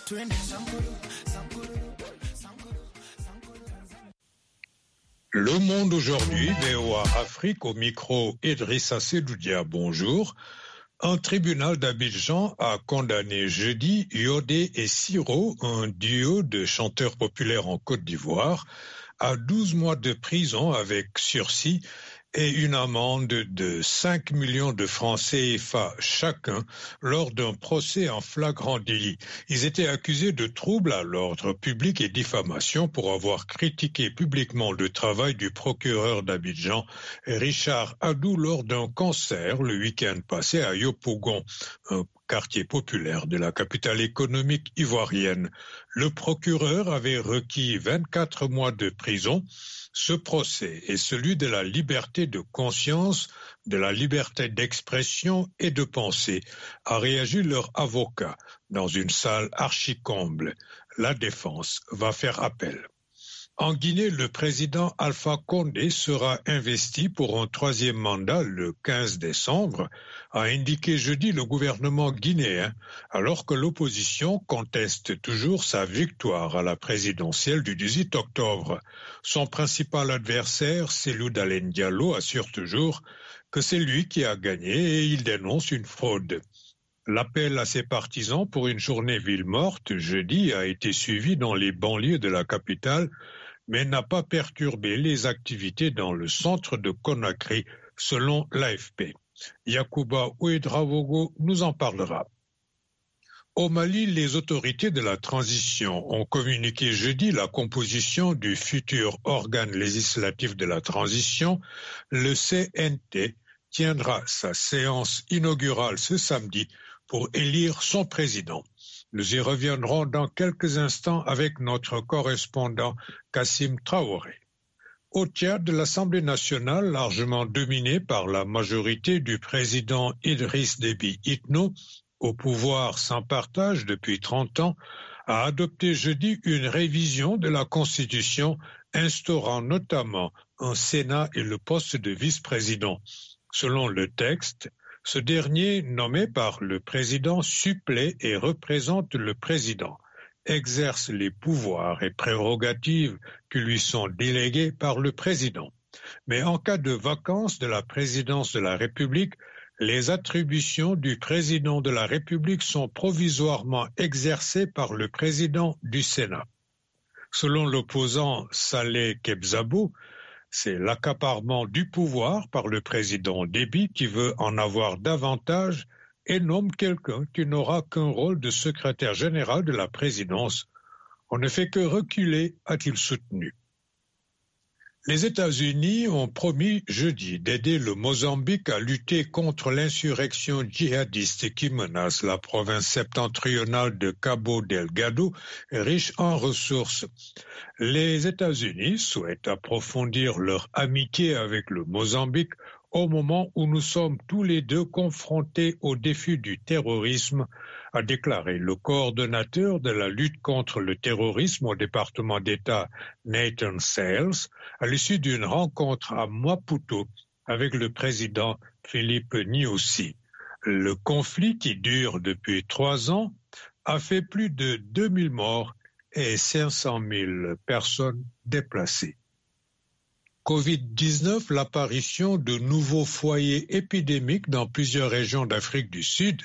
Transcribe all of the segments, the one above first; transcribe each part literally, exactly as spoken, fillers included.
Le Monde aujourd'hui, V O A Afrique, au micro Idrissa Sedoudia, bonjour. Un tribunal d'Abidjan a condamné jeudi Yodé et Siro, un duo de chanteurs populaires en Côte d'Ivoire, à douze mois de prison avec sursis et une amende de cinq millions de francs C F A chacun lors d'un procès en flagrant délit. Ils étaient accusés de troubles à l'ordre public et diffamation pour avoir critiqué publiquement le travail du procureur d'Abidjan, Richard Adou, lors d'un concert le week-end passé à Yopougon, un quartier populaire de la capitale économique ivoirienne. Le procureur avait requis vingt-quatre mois de prison. Ce procès est celui de la liberté de conscience, de la liberté d'expression et de pensée, a réagi leur avocat dans une salle archi-comble. La défense va faire appel. En Guinée, le président Alpha Condé sera investi pour un troisième mandat le quinze décembre, a indiqué jeudi le gouvernement guinéen, alors que l'opposition conteste toujours sa victoire à la présidentielle du dix-huit octobre. Son principal adversaire, Cellou Dalein Diallo, assure toujours que c'est lui qui a gagné et il dénonce une fraude. L'appel à ses partisans pour une journée ville morte jeudi a été suivi dans les banlieues de la capitale, mais n'a pas perturbé les activités dans le centre de Conakry, selon l'A F P. Yacouba Ouedraogo nous en parlera. Au Mali, les autorités de la transition ont communiqué jeudi la composition du futur organe législatif de la transition. Le C N T tiendra sa séance inaugurale ce samedi pour élire son président. Nous y reviendrons dans quelques instants avec notre correspondant Kassim Traoré. Au Tchad, l'Assemblée nationale, largement dominée par la majorité du président Idriss Déby Itno, au pouvoir sans partage depuis trente ans, a adopté jeudi une révision de la Constitution instaurant notamment un Sénat et le poste de vice-président. Selon le texte, ce dernier, nommé par le président, supplée et représente le président, exerce les pouvoirs et prérogatives qui lui sont délégués par le président. Mais en cas de vacance de la présidence de la République, les attributions du président de la République sont provisoirement exercées par le président du Sénat. Selon l'opposant Saleh Kebzabou, c'est l'accaparement du pouvoir par le président Déby qui veut en avoir davantage et nomme quelqu'un qui n'aura qu'un rôle de secrétaire général de la présidence. On ne fait que reculer, a-t-il soutenu. Les États-Unis ont promis jeudi d'aider le Mozambique à lutter contre l'insurrection djihadiste qui menace la province septentrionale de Cabo Delgado, riche en ressources. Les États-Unis souhaitent approfondir leur amitié avec le Mozambique au moment où nous sommes tous les deux confrontés au défi du terrorisme, a déclaré le coordonnateur de la lutte contre le terrorisme au département d'État Nathan Sales à l'issue d'une rencontre à Maputo avec le président Philippe Nyusi. Le conflit qui dure depuis trois ans a fait plus de deux mille morts et cinq cent mille personnes déplacées. covid dix-neuf, l'apparition de nouveaux foyers épidémiques dans plusieurs régions d'Afrique du Sud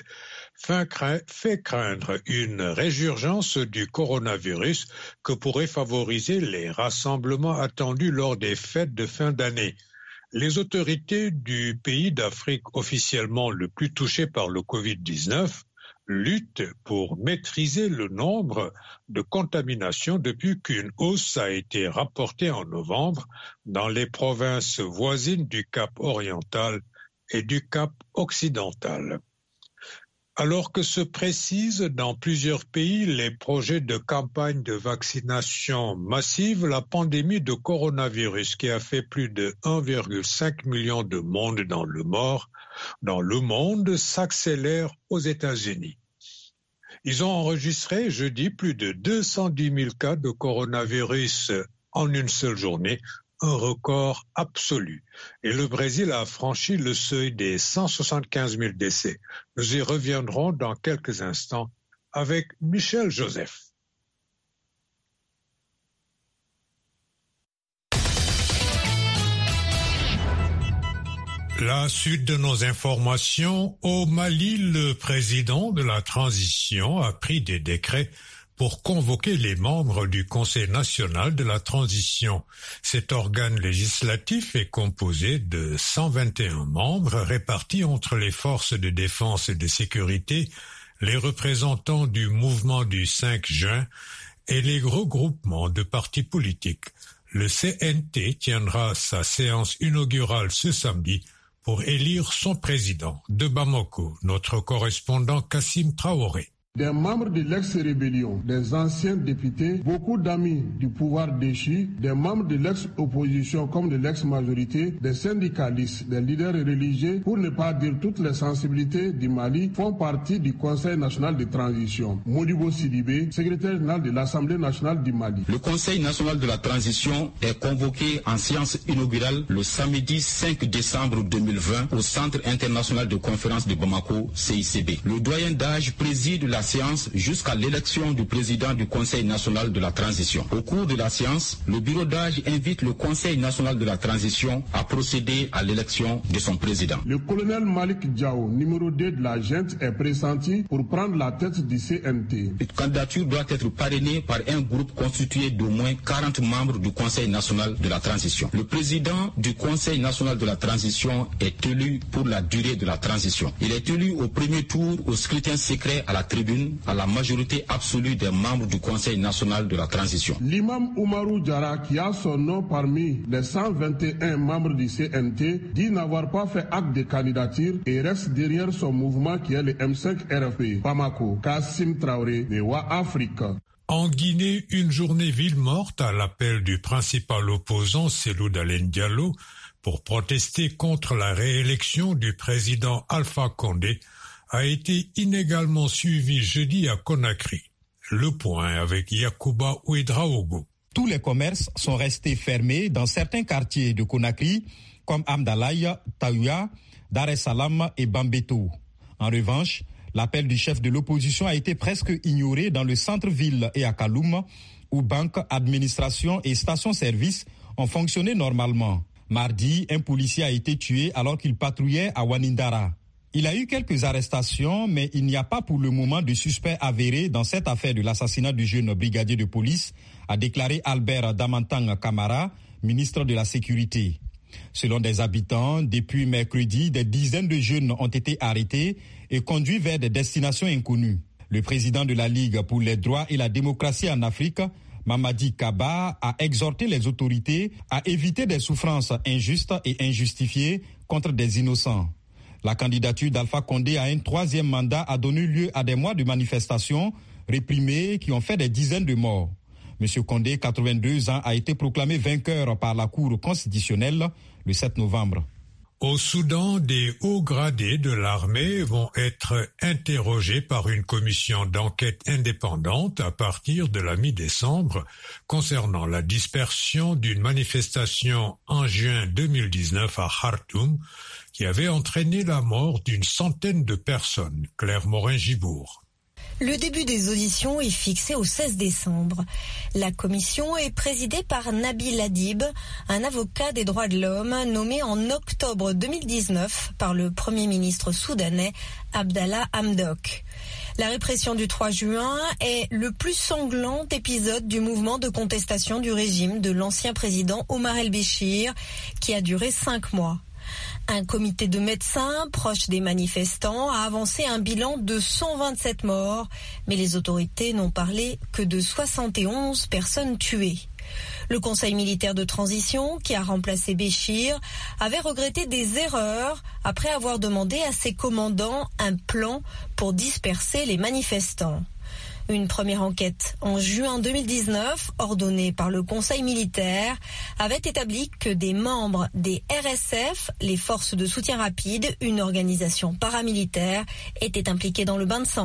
fait craindre une résurgence du coronavirus que pourrait favoriser les rassemblements attendus lors des fêtes de fin d'année. Les autorités du pays d'Afrique officiellement le plus touché par le covid dix-neuf luttent pour maîtriser le nombre de contaminations depuis qu'une hausse a été rapportée en novembre dans les provinces voisines du Cap oriental et du Cap occidental. Alors que se précisent dans plusieurs pays les projets de campagne de vaccination massive, la pandémie de coronavirus qui a fait plus de un virgule cinq million de morts dans le monde, dans le monde s'accélère aux États-Unis. Ils ont enregistré jeudi plus de deux cent dix mille cas de coronavirus en une seule journée, un record absolu. Et le Brésil a franchi le seuil des cent soixante-quinze mille décès. Nous y reviendrons dans quelques instants avec Michel Joseph. La suite de nos informations. Au Mali, le président de la transition a pris des décrets pour convoquer les membres du Conseil national de la transition. Cet organe législatif est composé de cent vingt et un membres répartis entre les forces de défense et de sécurité, les représentants du mouvement du cinq juin et les regroupements de partis politiques. Le C N T tiendra sa séance inaugurale ce samedi pour élire son président. De Bamako, notre correspondant Kassim Traoré. Des membres de l'ex-rébellion, des anciens députés, beaucoup d'amis du pouvoir déchu, des membres de l'ex-opposition comme de l'ex-majorité, des syndicalistes, des leaders religieux, pour ne pas dire toutes les sensibilités du Mali, font partie du Conseil national de transition. Modibo Sidibé, secrétaire général de l'Assemblée nationale du Mali. Le Conseil national de la transition est convoqué en séance inaugurale le samedi cinq décembre deux mille vingt au Centre international de conférence de Bamako, C I C B. Le doyen d'âge préside la séance jusqu'à l'élection du président du Conseil national de la transition. Au cours de la séance, le bureau d'âge invite le Conseil national de la transition à procéder à l'élection de son président. Le colonel Malik Diao, numéro deux de la junte, est pressenti pour prendre la tête du C N T. Cette candidature doit être parrainée par un groupe constitué d'au moins quarante membres du Conseil national de la transition. Le président du Conseil national de la transition est élu pour la durée de la transition. Il est élu au premier tour au scrutin secret à la tribune à la majorité absolue des membres du Conseil national de la transition. L'imam Oumarou Diarra, qui a son nom parmi les cent vingt et un membres du C N T, dit n'avoir pas fait acte de candidature et reste derrière son mouvement qui est le M cinq R F P. Bamako, Kassim Traoré, V O A Afrique. En Guinée, une journée ville morte à l'appel du principal opposant Cellou Dalein Diallo pour protester contre la réélection du président Alpha Condé a été inégalement suivi jeudi à Conakry. Le point avec Yacouba Ouedraogo. Tous les commerces sont restés fermés dans certains quartiers de Conakry, comme Amdalaï, Taoua, Dar es Salaam et Bambeto. En revanche, l'appel du chef de l'opposition a été presque ignoré dans le centre-ville et à Kaloum, où banques, administrations et stations-service ont fonctionné normalement. Mardi, un policier a été tué alors qu'il patrouillait à Wanindara. Il y a eu quelques arrestations, mais il n'y a pas pour le moment de suspect avéré dans cette affaire de l'assassinat du jeune brigadier de police, a déclaré Albert Damantang Camara, ministre de la Sécurité. Selon des habitants, depuis mercredi, des dizaines de jeunes ont été arrêtés et conduits vers des destinations inconnues. Le président de la Ligue pour les droits et la démocratie en Afrique, Mamadi Kaba, a exhorté les autorités à éviter des souffrances injustes et injustifiées contre des innocents. La candidature d'Alpha Condé à un troisième mandat a donné lieu à des mois de manifestations réprimées qui ont fait des dizaines de morts. M. Condé, quatre-vingt-deux ans, a été proclamé vainqueur par la Cour constitutionnelle le sept novembre. Au Soudan, des hauts gradés de l'armée vont être interrogés par une commission d'enquête indépendante à partir de la mi-décembre concernant la dispersion d'une manifestation en juin deux mille dix-neuf à Khartoum qui avait entraîné la mort d'une centaine de personnes. Claire Morin-Gibourg. Le début des auditions est fixé au seize décembre. La commission est présidée par Nabil Adib, un avocat des droits de l'homme nommé en octobre deux mille dix-neuf par le Premier ministre soudanais Abdallah Hamdok. La répression du trois juin est le plus sanglant épisode du mouvement de contestation du régime de l'ancien président Omar el-Béchir qui a duré cinq mois. Un comité de médecins proches des manifestants a avancé un bilan de cent vingt-sept morts, mais les autorités n'ont parlé que de soixante et onze personnes tuées. Le Conseil militaire de transition, qui a remplacé Béchir, avait regretté des erreurs après avoir demandé à ses commandants un plan pour disperser les manifestants. Une première enquête en juin deux mille dix-neuf, ordonnée par le Conseil militaire, avait établi que des membres des R S F, les forces de soutien rapide, une organisation paramilitaire, étaient impliqués dans le bain de sang.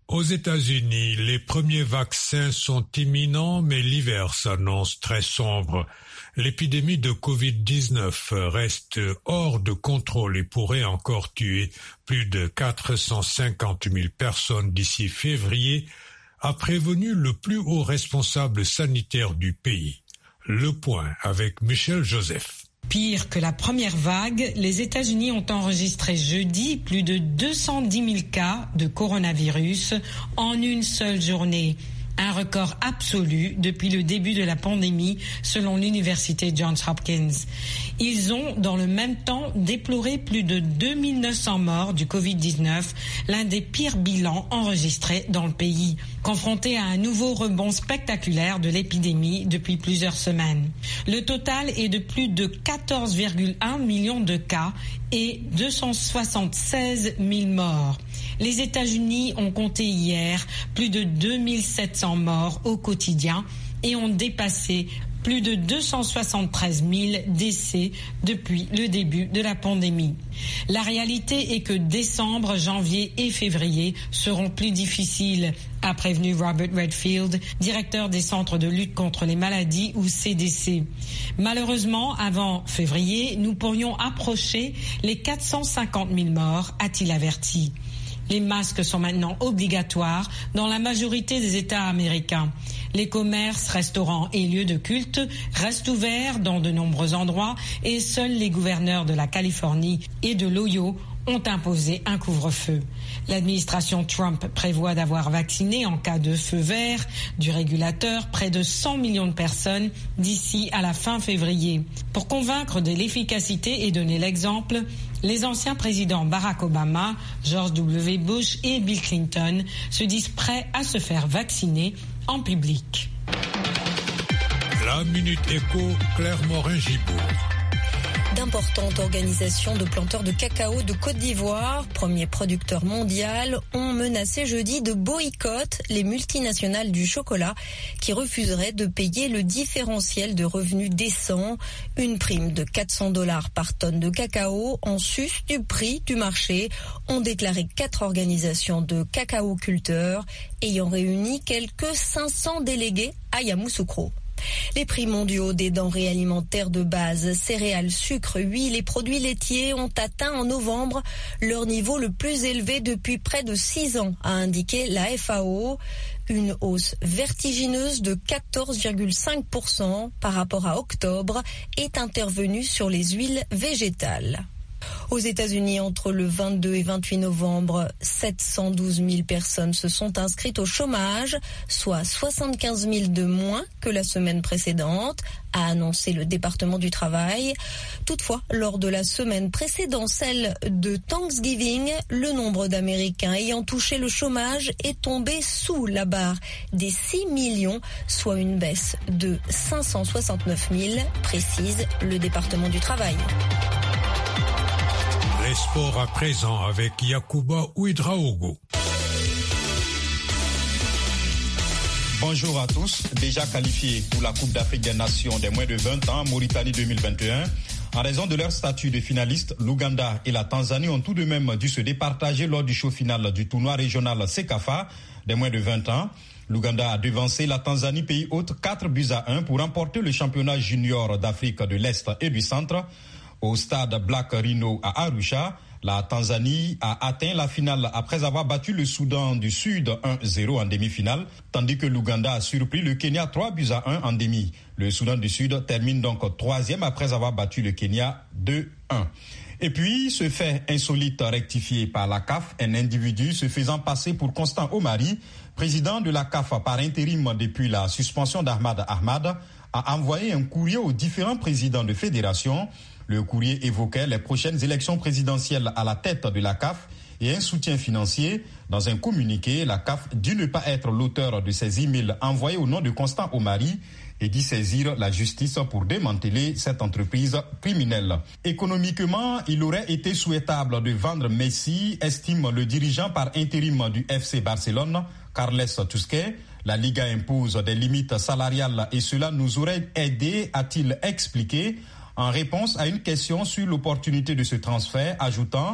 Aux États-Unis, les premiers vaccins sont imminents, mais l'hiver s'annonce très sombre. L'épidémie de covid dix-neuf reste hors de contrôle et pourrait encore tuer plus de quatre cent cinquante mille personnes d'ici février, a prévenu le plus haut responsable sanitaire du pays. Le point avec Michel Joseph. Pire que la première vague, les États-Unis ont enregistré jeudi plus de deux cent dix mille cas de coronavirus en une seule journée. Un record absolu depuis le début de la pandémie, selon l'université Johns Hopkins. Ils ont, dans le même temps, déploré plus de deux mille neuf cents morts du covid dix-neuf, l'un des pires bilans enregistrés dans le pays, confronté à un nouveau rebond spectaculaire de l'épidémie depuis plusieurs semaines. Le total est de plus de quatorze virgule un millions de cas et deux cent soixante-seize mille morts. Les États-Unis ont compté hier plus de deux mille sept cents morts au quotidien et ont dépassé plus de deux cent soixante-treize mille décès depuis le début de la pandémie. La réalité est que décembre, janvier et février seront plus difficiles, a prévenu Robert Redfield, directeur des centres de lutte contre les maladies ou C D C. Malheureusement, avant février, nous pourrions approcher les quatre cent cinquante mille morts, a-t-il averti. Les masques sont maintenant obligatoires dans la majorité des États américains. Les commerces, restaurants et lieux de culte restent ouverts dans de nombreux endroits et seuls les gouverneurs de la Californie et de l'Ohio ont imposé un couvre-feu. L'administration Trump prévoit d'avoir vacciné en cas de feu vert du régulateur près de cent millions de personnes d'ici à la fin février. Pour convaincre de l'efficacité et donner l'exemple, les anciens présidents Barack Obama, George W. Bush et Bill Clinton se disent prêts à se faire vacciner en public. La Minute Éco, Claire Morin-Gibourg. D'importantes organisations de planteurs de cacao de Côte d'Ivoire, premier producteur mondial, ont menacé jeudi de boycott les multinationales du chocolat qui refuseraient de payer le différentiel de revenus décent, une prime de quatre cents dollars par tonne de cacao en sus du prix du marché, ont déclaré quatre organisations de cacao-culteurs ayant réuni quelques cinq cents délégués à Yamoussoukro. Les prix mondiaux des denrées alimentaires de base, céréales, sucre, huile et produits laitiers ont atteint en novembre leur niveau le plus élevé depuis près de six ans, a indiqué la F A O. Une hausse vertigineuse de quatorze virgule cinq pour cent par rapport à octobre est intervenue sur les huiles végétales. Aux États-Unis, entre le vingt-deux et vingt-huit novembre, sept cent douze mille personnes se sont inscrites au chômage, soit soixante-quinze mille de moins que la semaine précédente, a annoncé le département du travail. Toutefois, lors de la semaine précédant celle de Thanksgiving, le nombre d'Américains ayant touché le chômage est tombé sous la barre des six millions, soit une baisse de cinq cent soixante-neuf mille, précise le département du travail. Les sports à présent avec Yacouba Ouedraogo. Bonjour à tous. Déjà qualifiés pour la Coupe d'Afrique des Nations des moins de vingt ans, Mauritanie deux mille vingt et un. En raison de leur statut de finaliste, l'Ouganda et la Tanzanie ont tout de même dû se départager lors du show final du tournoi régional Sekafa des moins de vingt ans. L'Ouganda a devancé la Tanzanie, pays hôte, quatre buts à un pour remporter le championnat junior d'Afrique de l'Est et du Centre. Au stade Black Rhino à Arusha, la Tanzanie a atteint la finale après avoir battu le Soudan du Sud un zéro en demi-finale, tandis que l'Ouganda a surpris le Kenya trois buts à un en demi. Le Soudan du Sud termine donc troisième après avoir battu le Kenya deux un. Et puis, ce fait insolite rectifié par la C A F, un individu se faisant passer pour Constant Omari, président de la C A F par intérim depuis la suspension d'Ahmad Ahmad, a envoyé un courrier aux différents présidents de fédération. Le courrier évoquait les prochaines élections présidentielles à la tête de la C A F et un soutien financier. Dans un communiqué, la C A F dit ne pas être l'auteur de ces emails envoyés au nom de Constant Omari et dit saisir la justice pour démanteler cette entreprise criminelle. Économiquement, il aurait été souhaitable de vendre Messi, estime le dirigeant par intérim du F C Barcelone, Carles Tusquets. La Liga impose des limites salariales et cela nous aurait aidé, a-t-il expliqué, en réponse à une question sur l'opportunité de ce transfert, ajoutant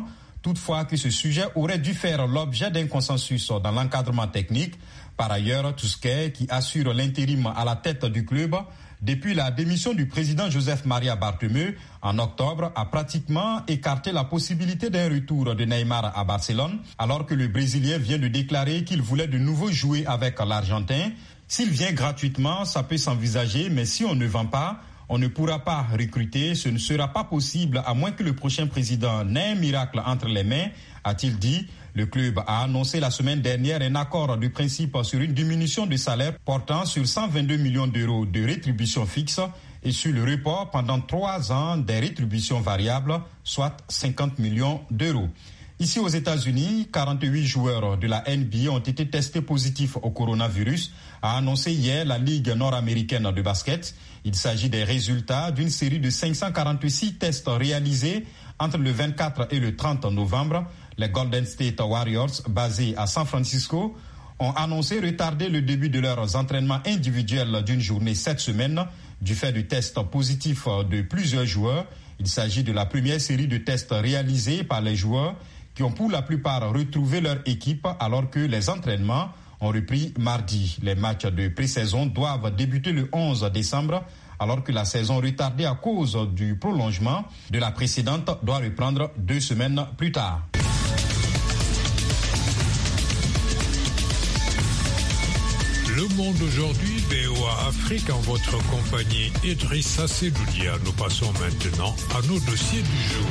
toutefois que ce sujet aurait dû faire l'objet d'un consensus dans l'encadrement technique. Par ailleurs, Tousquet, qui assure l'intérim à la tête du club depuis la démission du président Joseph Maria Bartomeu en octobre, a pratiquement écarté la possibilité d'un retour de Neymar à Barcelone, alors que le Brésilien vient de déclarer qu'il voulait de nouveau jouer avec l'Argentin. S'il vient gratuitement, ça peut s'envisager, mais si on ne vend pas, on ne pourra pas recruter. Ce ne sera pas possible à moins que le prochain président n'ait un miracle entre les mains, a-t-il dit. Le club a annoncé la semaine dernière un accord de principe sur une diminution de salaire portant sur cent vingt-deux millions d'euros de rétributions fixes et sur le report pendant trois ans des rétributions variables, soit cinquante millions d'euros. Ici aux États-Unis, quarante-huit joueurs de la N B A ont été testés positifs au coronavirus, a annoncé hier la Ligue nord-américaine de basket. Il s'agit des résultats d'une série de cinq cent quarante-six tests réalisés entre le vingt-quatre et le trente novembre. Les Golden State Warriors, basés à San Francisco, ont annoncé retarder le début de leurs entraînements individuels d'une journée cette semaine du fait de tests positifs de plusieurs joueurs. Il s'agit de la première série de tests réalisés par les joueurs qui ont pour la plupart retrouvé leur équipe alors que les entraînements ont repris mardi. Les matchs de pré-saison doivent débuter le onze décembre alors que la saison retardée à cause du prolongement de la précédente doit reprendre deux semaines plus tard. Le Monde aujourd'hui, V O A Afrique, en votre compagnie, Idrissa Sedoudia. Nous passons maintenant à nos dossiers du jour.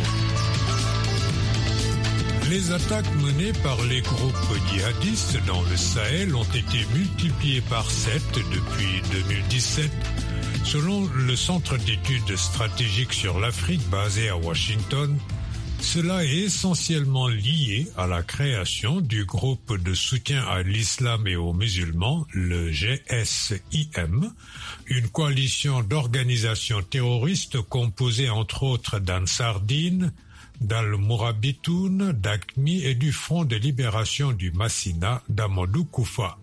Les attaques menées par les groupes djihadistes dans le Sahel ont été multipliées par sept depuis deux mille dix-sept. Selon le Centre d'études stratégiques sur l'Afrique basé à Washington, cela est essentiellement lié à la création du groupe de soutien à l'islam et aux musulmans, le G S I M, une coalition d'organisations terroristes composée entre autres d'Ansar Dine, d'Al-Mourabitoun, d'A Q M I et du Front de libération du Massina d'Amadou Koufa.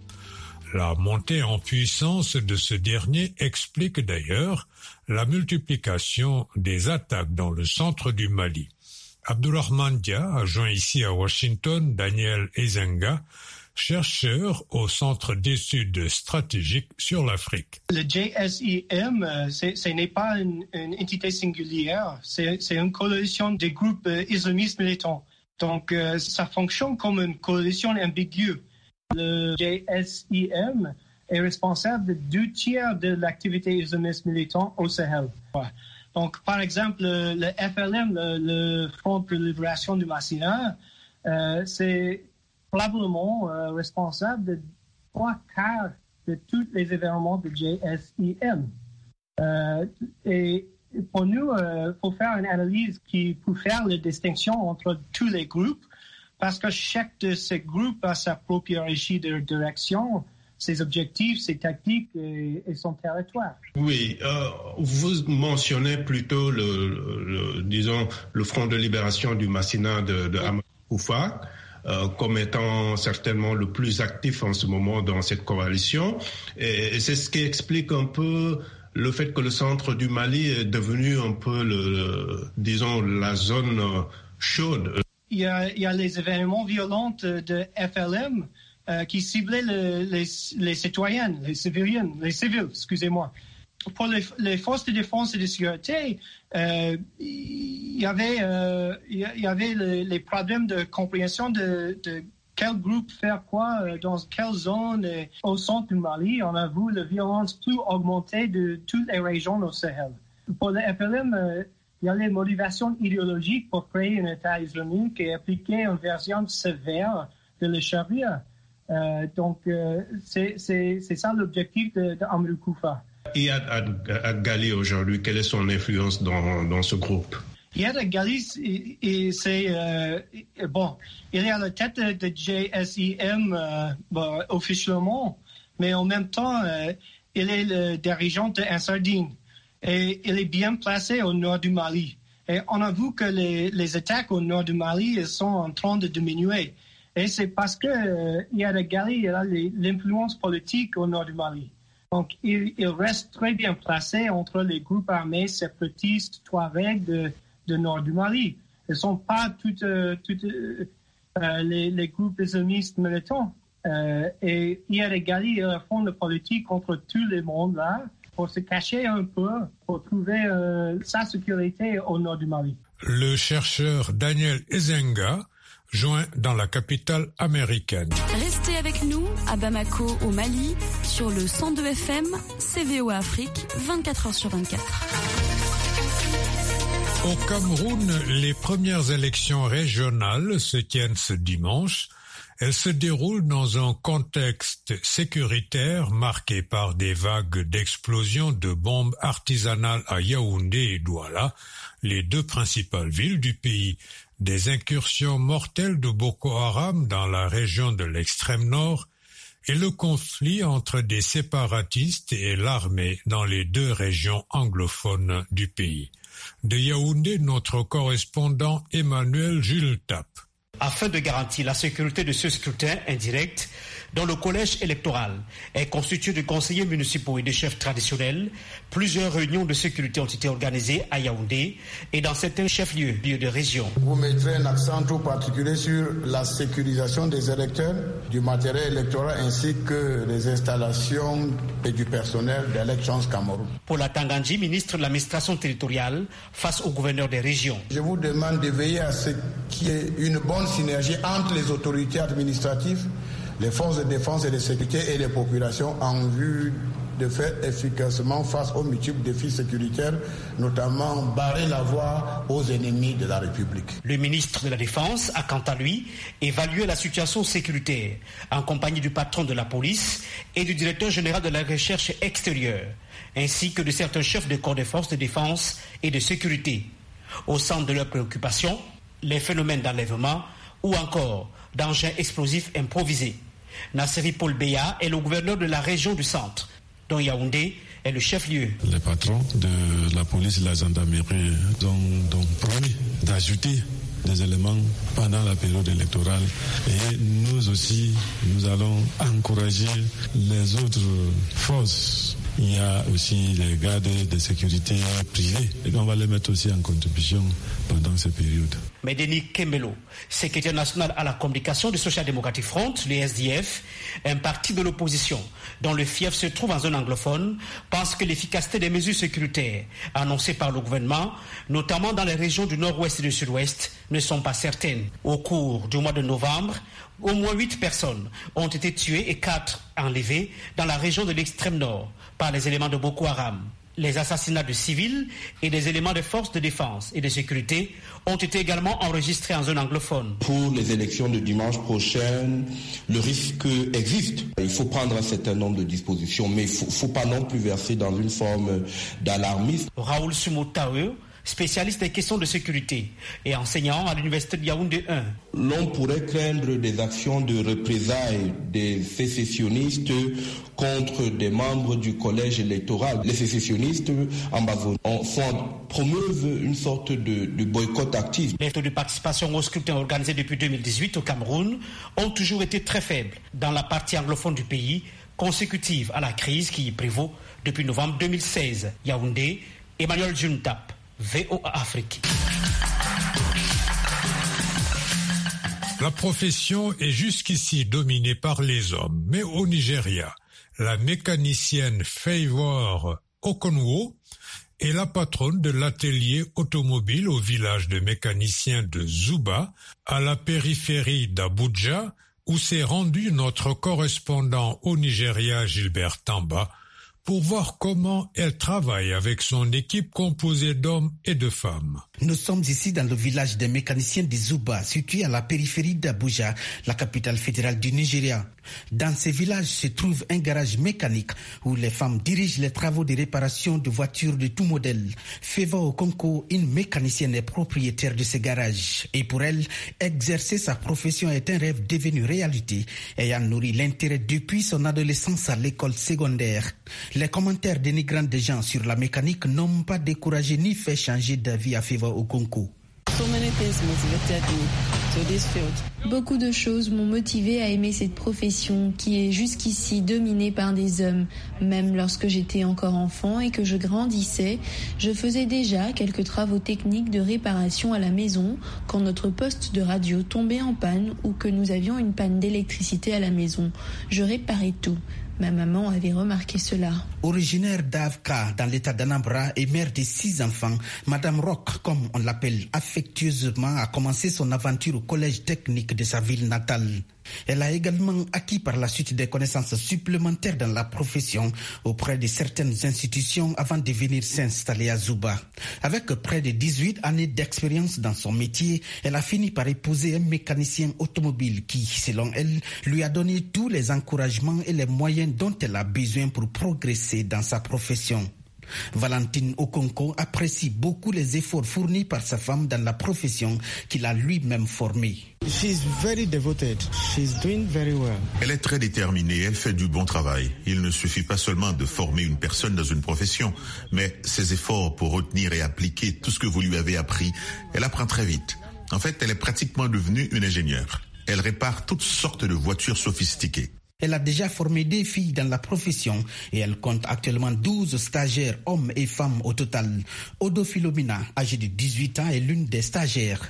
La montée en puissance de ce dernier explique d'ailleurs la multiplication des attaques dans le centre du Mali. Abdourahmane Dia a joint ici à Washington Daniel Ezenga, chercheur au Centre d'études stratégiques sur l'Afrique. Le J S I M, ce n'est pas une, une entité singulière, c'est une coalition de groupes euh, islamistes militants. Donc, euh, ça fonctionne comme une coalition ambiguë. Le J S I M est responsable de deux tiers de l'activité islamiste militante au Sahel. Ouais. Donc, par exemple, le, le F L M, le, le Front de libération du Massina, euh, c'est probablement euh, responsable de trois quarts de tous les événements de J S I M. Euh, et pour nous, il euh, faut faire une analyse qui peut faire la distinction entre tous les groupes, parce que chaque de ces groupes a sa propre hiérarchie de direction, ses objectifs, ses tactiques et, et son territoire. Oui, euh, vous mentionnez plutôt le, le, le, disons, le Front de libération du Massina de, de Amadou Koufa euh, comme étant certainement le plus actif en ce moment dans cette coalition. Et, et c'est ce qui explique un peu le fait que le centre du Mali est devenu un peu, le, le disons, la zone chaude. Il y a, il y a les événements violents de F L M Euh, qui ciblaient le, les, les citoyens, les civiliens, les civils, excusez-moi. Pour les, les forces de défense et de sécurité, euh, il y avait, euh, il y avait les, les problèmes de compréhension de, de quel groupe faire quoi, euh, dans quelle zone. Et au centre du Mali, on a vu la violence plus augmenter de toutes les régions au Sahel. Pour le F L M, euh, il y a les motivations idéologiques pour créer un État islamique et appliquer une version sévère de la charia. Euh, donc, euh, c'est ça l'objectif de, de Amadou Koufa. Iyad Gali aujourd'hui, quelle est son influence dans, dans ce groupe? Iyad Gali, c'est euh, bon, il est à la tête de, de J S I M euh, bon, officiellement, mais en même temps, euh, il est le dirigeant de Ansar Dine et il est bien placé au nord du Mali. Et on a vu que les, les attaques au nord du Mali sont en train de diminuer. Et c'est parce que euh, Iyad Gali a l'influence politique au nord du Mali. Donc, il, il reste très bien placé entre les groupes armés séparatistes Touareg de, de nord du Mali. ne sont pas tous euh, euh, les, les groupes islamistes militants. Euh, et il y a des guerrilles à fond de politique contre tout le monde là, pour se cacher un peu, pour trouver euh, sa sécurité au nord du Mali. Le chercheur Daniel Ezenga joint dans la capitale américaine. Restez avec nous à Bamako au Mali sur le cent deux F M, C V O Afrique, vingt-quatre heures sur vingt-quatre. Au Cameroun, les premières élections régionales se tiennent ce dimanche. Elles se déroulent dans un contexte sécuritaire marqué par des vagues d'explosions de bombes artisanales à Yaoundé et Douala, les deux principales villes du pays, des incursions mortelles de Boko Haram dans la région de l'extrême nord et le conflit entre des séparatistes et l'armée dans les deux régions anglophones du pays. De Yaoundé, notre correspondant Emmanuel Jules Tap. Afin de garantir la sécurité de ce scrutin indirect, dont le collège électoral est constitué de conseillers municipaux et de chefs traditionnels, plusieurs réunions de sécurité ont été organisées à Yaoundé et dans certains chefs-lieux lieux de région. Vous mettrez un accent tout particulier sur la sécurisation des électeurs, du matériel électoral ainsi que des installations et du personnel d'Elections Cameroun. Pour la Tangandji, ministre de l'administration territoriale, face au gouverneur des régions. Je vous demande de veiller à ce qu'il y ait une bonne synergie entre les autorités administratives, les forces de défense et de sécurité et les populations en vue de faire efficacement face aux multiples défis sécuritaires, notamment barrer la voie aux ennemis de la République. Le ministre de la Défense a quant à lui évalué la situation sécuritaire en compagnie du patron de la police et du directeur général de la recherche extérieure, ainsi que de certains chefs de corps des forces de défense et de sécurité. Au centre de leurs préoccupations, les phénomènes d'enlèvement ou encore d'engins explosifs improvisés. Nasseri Paul Beya est le gouverneur de la région du centre, dont Yaoundé est le chef-lieu. Les patrons de la police et la gendarmerie ont donc promis d'ajouter des éléments pendant la période électorale. Et nous aussi, nous allons encourager les autres forces. Il y a aussi les gardes de sécurité privés. Et on va les mettre aussi en contribution pendant cette période. Médéni Kembelo, secrétaire national à la communication du Social Democratic Front, le S D F, un parti de l'opposition dont le fief se trouve en zone anglophone, pense que l'efficacité des mesures sécuritaires annoncées par le gouvernement, notamment dans les régions du nord-ouest et du sud-ouest, ne sont pas certaines. Au cours du mois de novembre, au moins huit personnes ont été tuées et quatre enlevées dans la région de l'extrême nord par les éléments de Boko Haram. Les assassinats de civils et des éléments de forces de défense et de sécurité ont été également enregistrés en zone anglophone. Pour les élections de dimanche prochain, le risque existe. Il faut prendre un certain nombre de dispositions, mais il ne faut, faut pas non plus verser dans une forme d'alarmisme. Raoul Sumotawe, spécialiste des questions de sécurité et enseignant à l'université de Yaoundé un. L'on pourrait craindre des actions de représailles des sécessionnistes contre des membres du collège électoral. Les sécessionnistes en Bazonie promeuvent une sorte de, de boycott actif. Les taux de participation au scrutin organisé depuis deux mille dix-huit au Cameroun ont toujours été très faibles dans la partie anglophone du pays, consécutive à la crise qui y prévaut depuis novembre deux mille seize. Yaoundé, Emmanuel Juntap. V O A Afrique. La profession est jusqu'ici dominée par les hommes, mais au Nigeria, la mécanicienne Favour Okonwo est la patronne de l'atelier automobile au village de mécaniciens de Zuba, à la périphérie d'Abuja, où s'est rendu notre correspondant au Nigeria Gilbert Tamba, pour voir comment elle travaille avec son équipe composée d'hommes et de femmes. Nous sommes ici dans le village des mécaniciens de Zuba, situé à la périphérie d'Abuja, la capitale fédérale du Nigeria. Dans ce village se trouve un garage mécanique où les femmes dirigent les travaux de réparation de voitures de tout modèle. Feva Okonko, une mécanicienne, est propriétaire de ce garage. Et pour elle, exercer sa profession est un rêve devenu réalité, ayant nourri l'intérêt depuis son adolescence à l'école secondaire. Les commentaires dénigrants des gens sur la mécanique n'ont pas découragé ni fait changer d'avis à Feva Okonko. Beaucoup de choses m'ont motivé à aimer cette profession qui est jusqu'ici dominée par des hommes. Même lorsque j'étais encore enfant et que je grandissais, je faisais déjà quelques travaux techniques de réparation à la maison quand notre poste de radio tombait en panne ou que nous avions une panne d'électricité à la maison. Je réparais tout. Ma maman avait remarqué cela. Originaire d'Avka, dans l'état d'Anambra et mère de six enfants, Madame Rock, comme on l'appelle affectueusement, a commencé son aventure au collège technique de sa ville natale. Elle a également acquis par la suite des connaissances supplémentaires dans la profession auprès de certaines institutions avant de venir s'installer à Zuba. Avec près de dix-huit années d'expérience dans son métier, elle a fini par épouser un mécanicien automobile qui, selon elle, lui a donné tous les encouragements et les moyens dont elle a besoin pour progresser dans sa profession. Valentine Okonko apprécie beaucoup les efforts fournis par sa femme dans la profession qu'il a lui-même formée. She's very devoted. She's doing very well. Elle est très déterminée, elle fait du bon travail. Il ne suffit pas seulement de former une personne dans une profession, mais ses efforts pour retenir et appliquer tout ce que vous lui avez appris, elle apprend très vite. En fait, elle est pratiquement devenue une ingénieure. Elle répare toutes sortes de voitures sophistiquées. Elle a déjà formé des filles dans la profession et elle compte actuellement douze stagiaires, hommes et femmes au total. Odo Philomena, âgée de dix-huit ans, est l'une des stagiaires.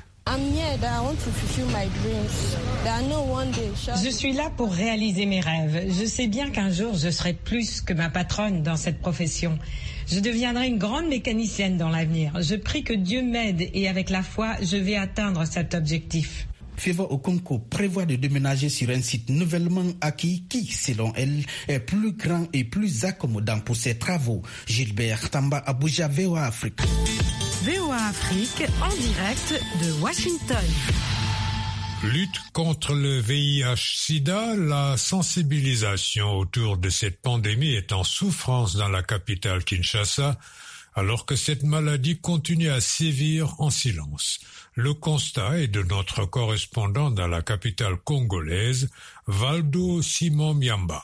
Je suis là pour réaliser mes rêves. Je sais bien qu'un jour, je serai plus que ma patronne dans cette profession. Je deviendrai une grande mécanicienne dans l'avenir. Je prie que Dieu m'aide et avec la foi, je vais atteindre cet objectif. Fieva Okonko prévoit de déménager sur un site nouvellement acquis qui, selon elle, est plus grand et plus accommodant pour ses travaux. Gilbert Tamba, Abuja, V O A Afrique. V O A Afrique, en direct de Washington. Lutte contre le V I H sida, la sensibilisation autour de cette pandémie est en souffrance dans la capitale Kinshasa, alors que cette maladie continue à sévir en silence. Le constat est de notre correspondant dans la capitale congolaise, Valdo Simon Miamba.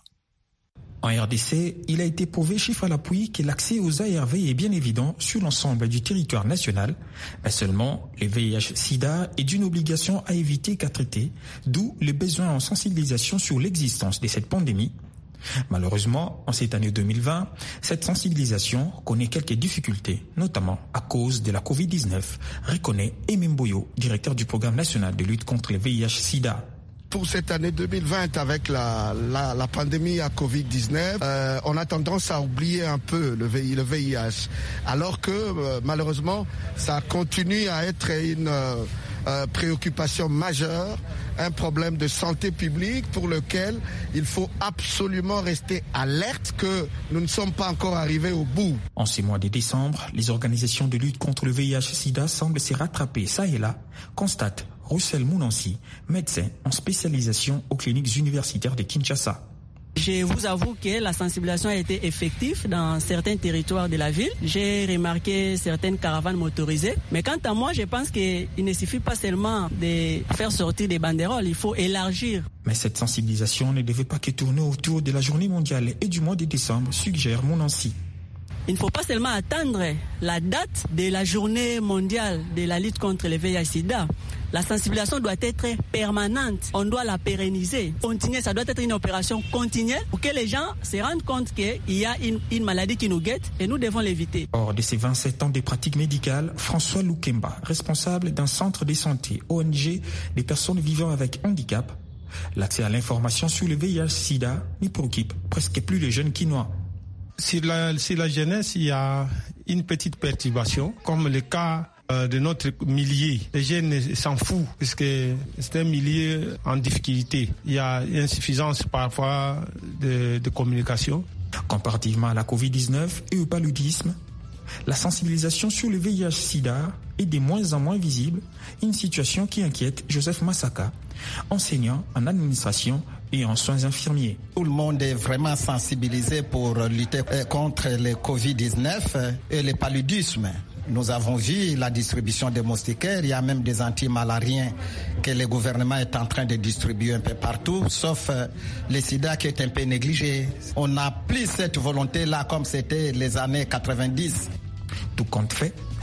En R D C, il a été prouvé chiffre à l'appui que l'accès aux A R V est bien évident sur l'ensemble du territoire national, mais seulement le V I H sida est d'une obligation à éviter qu'à traiter, d'où le besoin en sensibilisation sur l'existence de cette pandémie. Malheureusement, en cette année deux mille vingt, cette sensibilisation connaît quelques difficultés, notamment à cause de la covid dix-neuf, reconnaît Emem Boyo, directeur du programme national de lutte contre le V I H sida. Pour cette année deux mille vingt, avec la, la, la pandémie à covid dix-neuf, euh, on a tendance à oublier un peu le V I, le V I H, alors que euh, malheureusement, ça continue à être une euh, euh, préoccupation majeure, un problème de santé publique pour lequel il faut absolument rester alerte que nous ne sommes pas encore arrivés au bout. En ce mois de décembre, les organisations de lutte contre le V I H sida semblent se rattraper ça et là, constate Roussel Mounansi, médecin en spécialisation aux cliniques universitaires de Kinshasa. Je vous avoue que la sensibilisation a été effective dans certains territoires de la ville. J'ai remarqué certaines caravanes motorisées. Mais quant à moi, je pense qu'il ne suffit pas seulement de faire sortir des banderoles, il faut élargir. Mais cette sensibilisation ne devait pas que tourner autour de la journée mondiale et du mois de décembre, suggère Mounansi. Il ne faut pas seulement attendre la date de la journée mondiale de la lutte contre le V I H sida. La sensibilisation doit être permanente. On doit la pérenniser. Continuer, ça doit être une opération continue pour que les gens se rendent compte qu'il y a une, une maladie qui nous guette et nous devons l'éviter. Hors de ces vingt-sept ans de pratiques médicales, François Loukemba, responsable d'un centre de santé O N G des personnes vivant avec handicap, l'accès à l'information sur le V I H sida n'y préoccupe presque plus les jeunes Kinois. Sur la, sur la jeunesse, il y a une petite perturbation, comme le cas euh, de notre milieu. Les jeunes s'en foutent, puisque c'est un milieu en difficulté. Il y a une insuffisance parfois de, de communication. Comparativement à la covid dix-neuf et au paludisme, la sensibilisation sur le V I H sida est de moins en moins visible, une situation qui inquiète Joseph Massaka, enseignant en administration et en soins infirmiers. Tout le monde est vraiment sensibilisé pour lutter contre le covid dix-neuf et le paludisme. Nous avons vu la distribution des moustiquaires, il y a même des antimalariens que le gouvernement est en train de distribuer un peu partout, sauf le sida qui est un peu négligé. On n'a plus cette volonté-là comme c'était les années quatre-vingt-dix. Tout compte fait,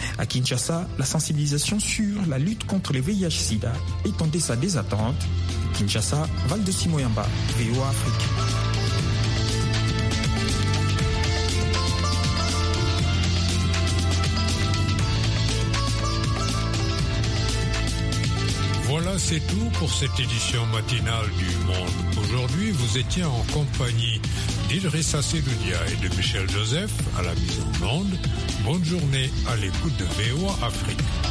À Kinshasa, la sensibilisation sur la lutte contre le V I H sida étendait sa désattente. Kinshasa, Val de Simoyamba, V O A Afrique. Voilà, c'est tout pour cette édition matinale du Monde. Aujourd'hui, vous étiez en compagnie d'Idrissa Sedoudia et de Michel Joseph à la mise en onde. Bonne journée à l'écoute de V O A Afrique.